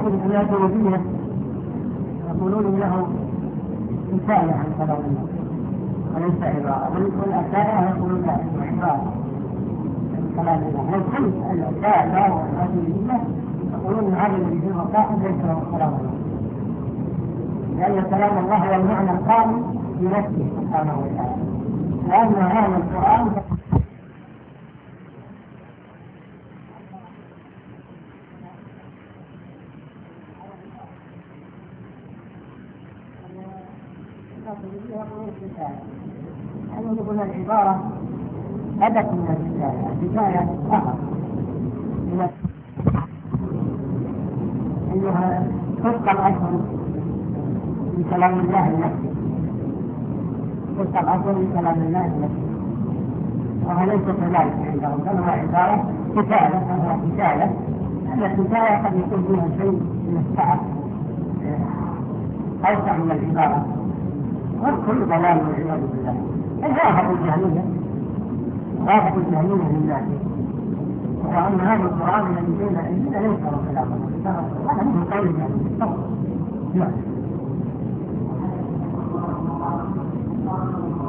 يقول الجنوبية يقولون له حكاية عن كلام الله وليس عبارة، والأشاعرة يقولون لا عبارة عن كلام الله، والكل الأشاعرة والرجلية يقولون هذا الذي في المصاحف ليس له كلام الله، لأن كلام الله هو المعنى القائم بنفسه سبحانه وتعالى، لأن هذا القرآن يعني يقول العبارة بدت من الحكاية فقط أنها تبقى الأشهر من كلام الله نفسه، تبقى الأشهر من كلام الله نفسه، وهذا ليس كذلك عندهم، بل هو عبارة حكاية، الحكاية قد يكون فيها شيء من السعة أوسع من العبارة، والكل ضلال والعياذ بالله. الرافض الجهمية لله، وأن هذا القرآن الذي بين أيدينا ليس له كلام الله، هذا من قول الجهمية.